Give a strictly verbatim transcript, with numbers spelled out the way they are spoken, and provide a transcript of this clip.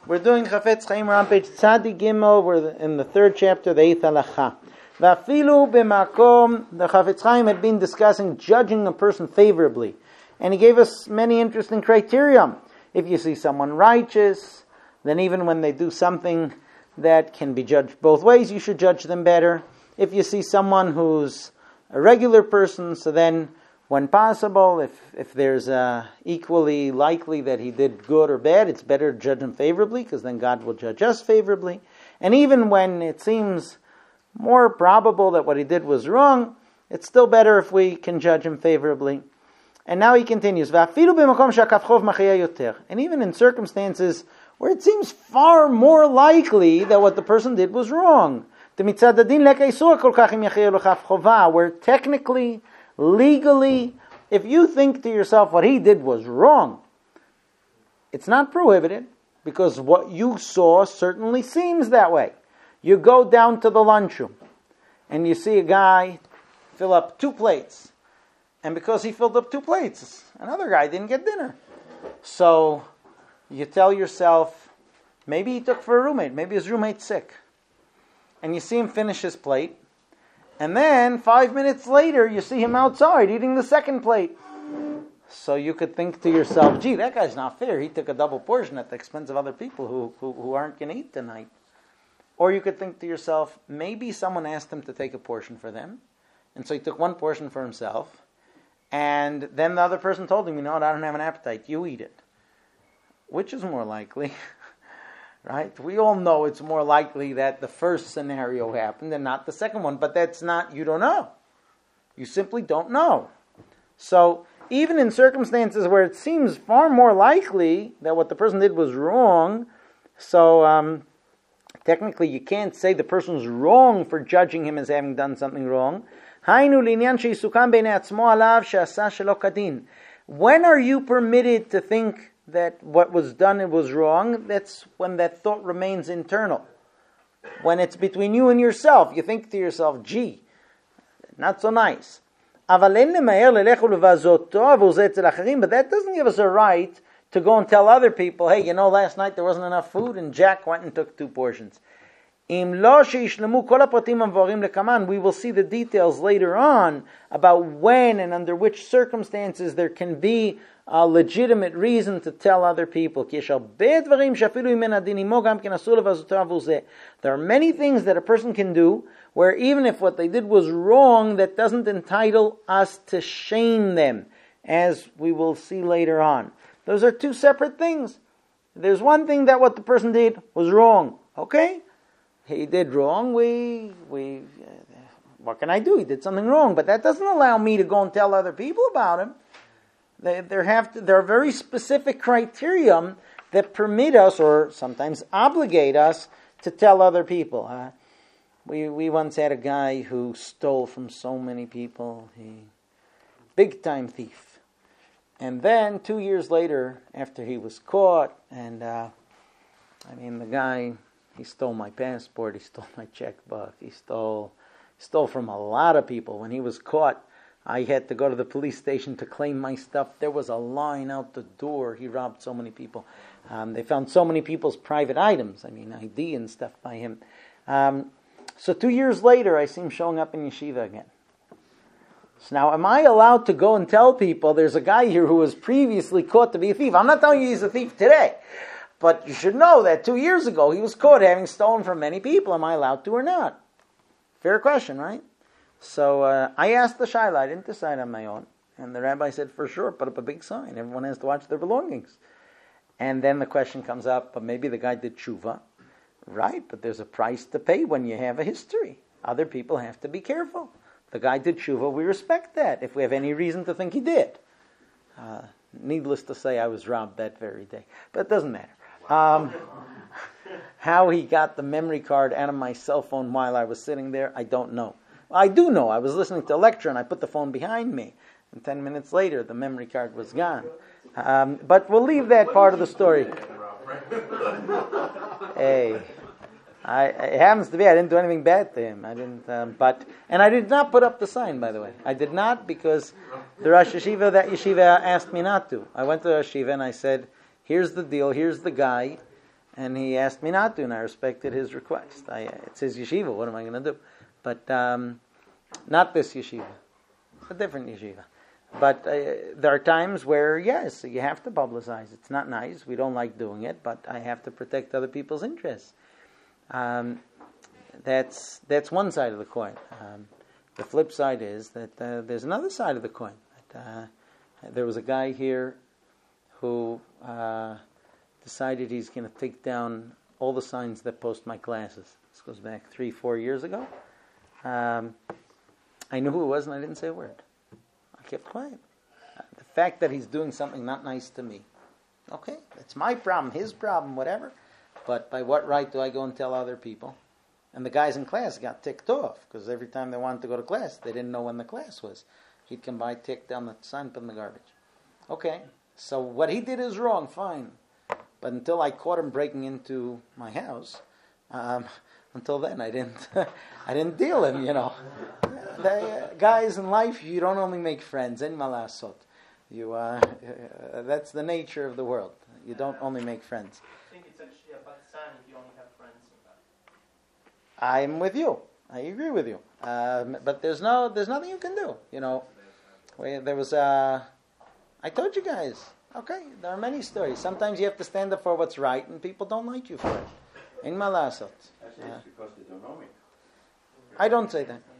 We're doing Chafetz Chaim. We're on page Tzadi Gimel. We're in the third chapter, the eighth halacha. V'afilu b'makom. The Chafetz Chaim had been discussing judging a person favorably, and he gave us many interesting criteria. If you see someone righteous, then even when they do something that can be judged both ways, you should judge them better. If you see someone who's a regular person, so then, when possible, if if there's uh, equally likely that he did good or bad, it's better to judge him favorably, because then God will judge us favorably. And even when it seems more probable that what he did was wrong, it's still better if we can judge him favorably. And now he continues, and even in circumstances where it seems far more likely that what the person did was wrong, where technically, legally, if you think to yourself what he did was wrong, it's not prohibited, because what you saw certainly seems that way. You go down to the lunchroom, and you see a guy fill up two plates, and because he filled up two plates, another guy didn't get dinner. So you tell yourself, maybe he took for a roommate, maybe his roommate's sick. And you see him finish his plate, and then five minutes later you see him outside eating the second plate. So you could think to yourself, gee, that guy's not fair. He took a double portion at the expense of other people who, who, who aren't going to eat tonight. Or you could think to yourself, maybe someone asked him to take a portion for them, and so he took one portion for himself, and then the other person told him, you know what, I don't have an appetite, you eat it. Which is more likely? Right? We all know it's more likely that the first scenario happened and not the second one, but that's not, you don't know. You simply don't know. So, even in circumstances where it seems far more likely that what the person did was wrong, so um, technically you can't say the person's wrong for judging him as having done something wrong. When are you permitted to think that what was done it was wrong? That's when that thought remains internal. When it's between you and yourself, you think to yourself, gee, not so nice. But that doesn't give us a right to go and tell other people, hey, you know, last night there wasn't enough food and Jack went and took two portions. We will see the details later on about when and under which circumstances there can be a legitimate reason to tell other people. There are many things that a person can do where even if what they did was wrong, that doesn't entitle us to shame them, as we will see later on. Those are two separate things. There's one thing that what the person did was wrong. Okay? He did wrong. We, we, uh, what can I do? He did something wrong. But that doesn't allow me to go and tell other people about him. They, there have to, there are very specific criteria that permit us, or sometimes obligate us, to tell other people. Uh, we we once had a guy who stole from so many people. He, big time thief. And then two years later, after he was caught, and uh, I mean the guy. He stole my passport, he stole my checkbook, he stole stole from a lot of people. When he was caught, I had to go to the police station to claim my stuff. There was a line out the door. He robbed so many people. Um, they found so many people's private items, I mean I D and stuff by him. Um, so two years later, I see him showing up in yeshiva again. So now, am I allowed to go and tell people, there's a guy here who was previously caught to be a thief? I'm not telling you he's a thief today. But you should know that two years ago he was caught having stolen from many people. Am I allowed to or not? Fair question, right? So uh, I asked the shaila. I didn't decide on my own. And the rabbi said, for sure, put up a big sign. Everyone has to watch their belongings. And then the question comes up, but maybe the guy did tshuva. Right, but there's a price to pay when you have a history. Other people have to be careful. The guy did tshuva, we respect that, if we have any reason to think he did. Uh, needless to say, I was robbed that very day. But it doesn't matter. Um, how he got the memory card out of my cell phone while I was sitting there, I don't know. I do know. I was listening to a lecture and I put the phone behind me. And ten minutes later, the memory card was gone. Um, but we'll leave that part of the story. Hey, I, it happens to be I didn't do anything bad to him. I didn't, um, but and I did not put up the sign, by the way. I did not, because the Rosh Yeshiva, that yeshiva asked me not to. I went to the yeshiva and I said, here's the deal, here's the guy, and he asked me not to, and I respected his request. I, it's his yeshiva. What am I going to do? But um, not this yeshiva. It's a different yeshiva. But uh, there are times where, yes, you have to publicize. It's not nice. We don't like doing it, but I have to protect other people's interests. Um, that's that's one side of the coin. Um, the flip side is that uh, there's another side of the coin. That, uh, there was a guy here who uh, decided he's going to take down all the signs that post my classes. This goes back three, four years ago. Um, I knew who it was, and I didn't say a word. I kept quiet. Uh, the fact that he's doing something not nice to me, okay, that's my problem, his problem, whatever. But by what right do I go and tell other people? And the guys in class got ticked off, because every time they wanted to go to class, they didn't know when the class was. He'd come by, tick down the sign, put in the garbage. Okay, so what he did is wrong, fine. But until I caught him breaking into my house, um, until then I didn't I didn't deal him, you know. The, uh, guys in life, you don't only make friends, en malasot. You, uh, uh, that's the nature of the world. You don't only make friends. I think it's actually a bad sign if you only have friends. I'm with you. I agree with you. Um, but there's no, there's nothing you can do. You know, there was a. I told you guys. Okay, there are many stories. Sometimes you have to stand up for what's right, and people don't like you for it. In malasot. Actually, it's because they don't know me. I don't say that.